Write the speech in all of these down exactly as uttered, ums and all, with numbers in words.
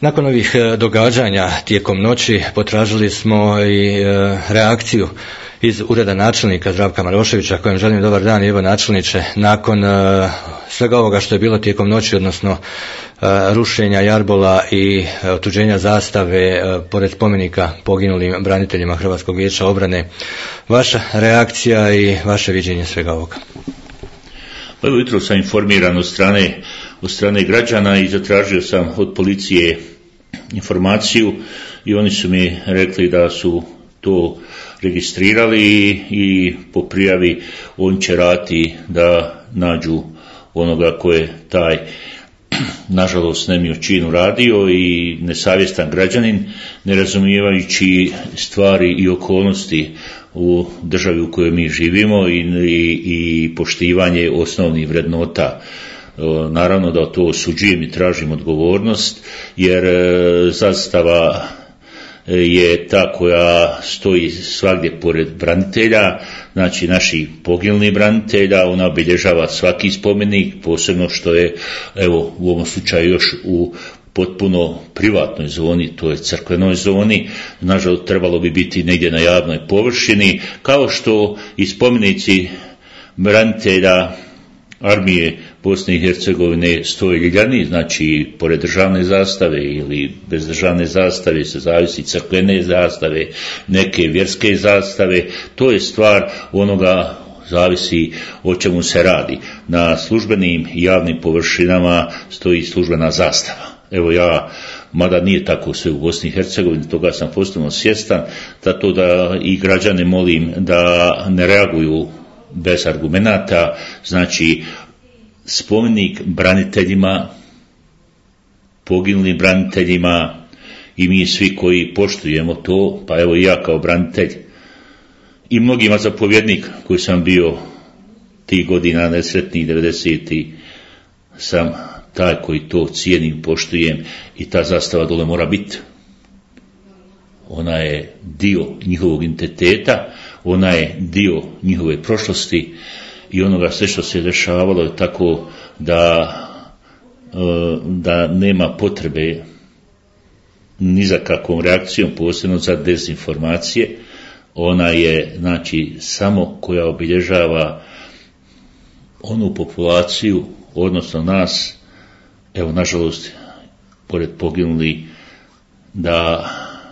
Nakon ovih događanja tijekom noći potražili smo i reakciju iz ureda načelnika Zdravka Maroševića, kojem želim dobar dan. Evo načelniče, nakon svega ovoga što je bilo tijekom noći, odnosno rušenja jarbola i otuđenja zastave pored spomenika poginulim braniteljima Hrvatskog vijeća obrane, vaša reakcija i vaše viđenje svega ovoga? Pa evo, jutro sam informiran od strane, od strane građana i zatražio sam od policije informaciju i oni su mi rekli da su to registrirali i, i po prijavi on će rati da nađu onoga ko je taj nažalost nemio čin uradio i nesavjestan građanin, ne razumijevajući stvari i okolnosti u državi u kojoj mi živimo i, i, i poštivanje osnovnih vrednota. Naravno da to osuđujem i tražim odgovornost, jer zastava je ta koja stoji svagdje pored branitelja, znači naših poginulih branitelja, ona obilježava svaki spomenik, posebno što je, evo, u ovom slučaju još u potpuno privatnoj zoni, to je crkvenoj zoni, nažalost trebalo bi biti negdje na javnoj površini, kao što i spomenici branitelja armije Bosne i Hercegovine stoje ljiljani, znači pored državne zastave ili bez državne zastave, se zavisi crkvene zastave, neke vjerske zastave, to je stvar onoga, zavisi o čemu se radi. Na službenim i javnim površinama stoji službena zastava. Evo ja, mada nije tako sve u Bosni i Hercegovini, toga sam postupno svjestan, zato da i građane molim da ne reaguju bez argumenata, znači spomenik braniteljima, poginulim braniteljima i mi svi koji poštujemo to, pa evo i ja kao branitelj i mnogima zapovjednik koji sam bio tih godina nesretnih devedesetih, sam taj koji to cijenim, poštujem i ta zastava dole mora biti. Ona je dio njihovog identiteta, ona je dio njihove prošlosti i onoga sve što se dešavalo je tako da, da nema potrebe ni za kakvom reakcijom, posebno za dezinformacije. Ona je, znači, samo koja obilježava onu populaciju, odnosno nas, evo nažalost, pored poginuli, da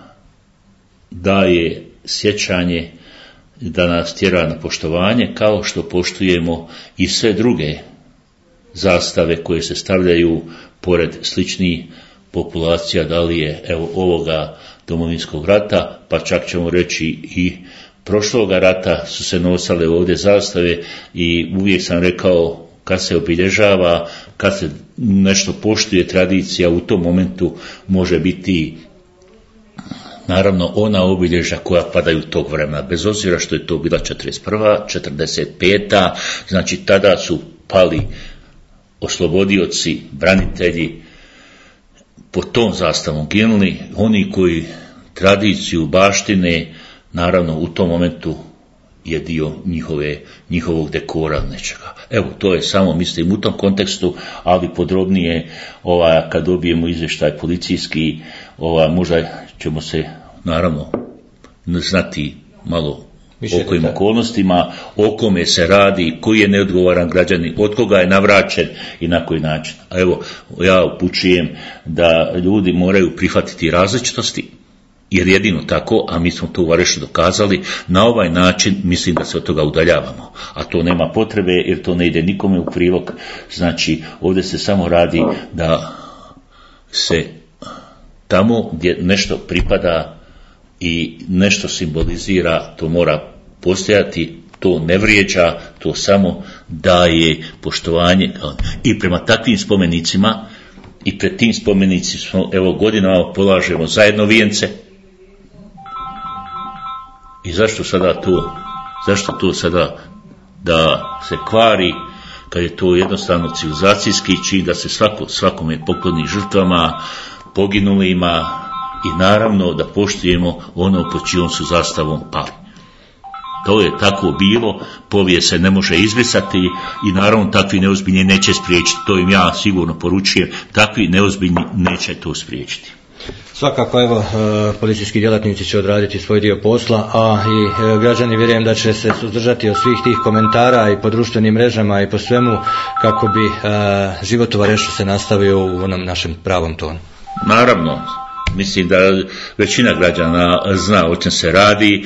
daje sjećanje, da nas tjera na poštovanje, kao što poštujemo i sve druge zastave koje se stavljaju pored sličnih populacija, da li je evo ovoga Domovinskog rata, pa čak ćemo reći i prošloga rata su se nosale ovdje zastave i uvijek sam rekao, kad se obilježava, kad se nešto poštuje tradicija, u tom momentu može biti naravno ona obilježja koja padaju tog vremena, bez obzira što je to bila četrdeset prva, četrdeset peta, znači tada su pali oslobodioci, branitelji, po tom zastavom ginuli, oni koji tradiciju baštine, naravno u tom momentu je dio njihove, njihovog dekora nečega. Evo, to je samo, mislim, u tom kontekstu, ali podrobnije, ova, kad dobijemo izvještaj policijski, ova, možda ćemo se, naravno, znati malo o kojim okolnostima, o kome se radi, koji je neodgovoran građanin, od koga je navraćen i na koji način. A evo, ja upućujem da ljudi moraju prihvatiti različitosti, jer jedino tako, a mi smo to u Varešu dokazali, na ovaj način mislim da se od toga udaljavamo. A to nema potrebe, jer to ne ide nikome u prilog. Znači, ovdje se samo radi da se tamo gdje nešto pripada i nešto simbolizira, to mora postojati, to ne vrijeđa, to samo daje poštovanje. I prema takvim spomenicima, i pred tim spomenicima smo, evo, godinama polažemo zajedno vijence. I zašto sada to, zašto to sada da se kvari, kad je to jednostavno civilizacijski čin, da se svako, svakome pokloni žrtvama, poginulima i naravno da poštujemo ono pod čijom su zastavom pali. To je tako bilo, povijest se ne može izbrisati i naravno takvi neozbiljni neće spriječiti, to im ja sigurno poručujem, takvi neozbiljni neće to spriječiti. Svakako, evo, policijski djelatnici će odraditi svoj dio posla, a i građani vjerujem da će se suzdržati od svih tih komentara i po društvenim mrežama i po svemu, kako bi život u Varešu se nastavio u onom našem pravom tonu. Naravno, mislim da većina građana zna o čem se radi,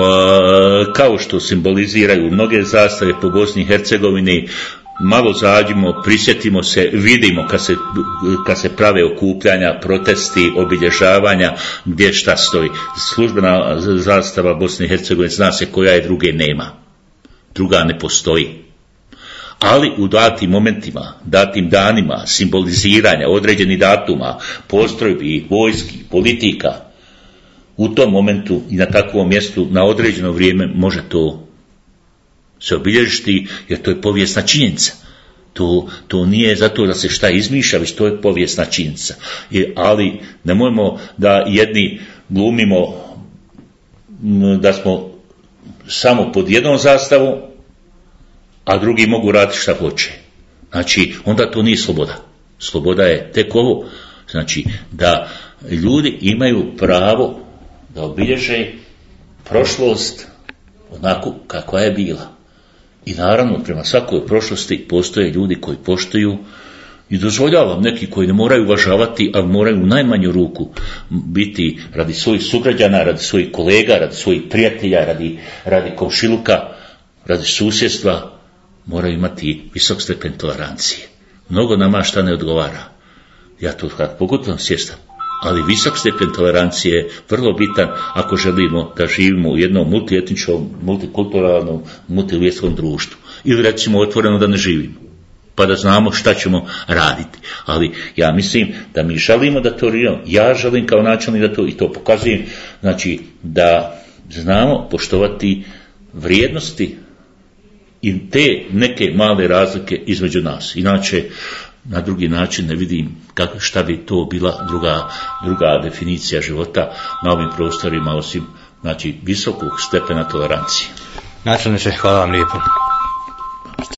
kao što simboliziraju mnoge zastave po Bosni i Hercegovini. Malo zađimo, prisjetimo se, vidimo kad se, kad se prave okupljanja, protesti, obilježavanja, gdje šta stoji. Službena zastava Bosne i Hercegovine zna se koja je, druge nema. Druga ne postoji. Ali u datim momentima, datim danima, simboliziranja određenih datuma, postrojbi, vojski, politika, u tom momentu i na takvom mjestu na određeno vrijeme može to se obilježiti, jer to je povijesna činjenica. To, to nije zato da se šta izmišlja, već to je povijesna činjenica. I, ali nemojmo da jedni glumimo da smo samo pod jednom zastavom, a drugi mogu raditi šta hoće. Znači, onda to nije sloboda. Sloboda je tek ovo, znači da ljudi imaju pravo da obilježe prošlost onako kakva je bila. I naravno, prema svakoj prošlosti postoje ljudi koji poštuju i dozvoljavam neki koji ne moraju uvažavati, ali moraju u najmanju ruku biti radi svojih sugrađana, radi svojih kolega, radi svojih prijatelja, radi, radi komšiluka, radi susjedstva, moraju imati visok stepen tolerancije. Mnogo nama šta ne odgovara. Ja to kad pogotovo svjestan. Ali visok stepen tolerancije je vrlo bitan ako želimo da živimo u jednom multietničkom, multikulturalnom, multivjerskom društvu. Ili recimo otvoreno da ne živimo, pa da znamo šta ćemo raditi. Ali ja mislim da mi želimo da to živimo, ja želim kao načelnik da to i to pokazujem, znači da znamo poštovati vrijednosti i te neke male razlike između nas. Inače, na drugi način ne vidim kako, šta bi to bila druga, druga definicija života na ovim prostorima, osim znači visokog stepena tolerancije. Načelniče, hvala vam lijepo.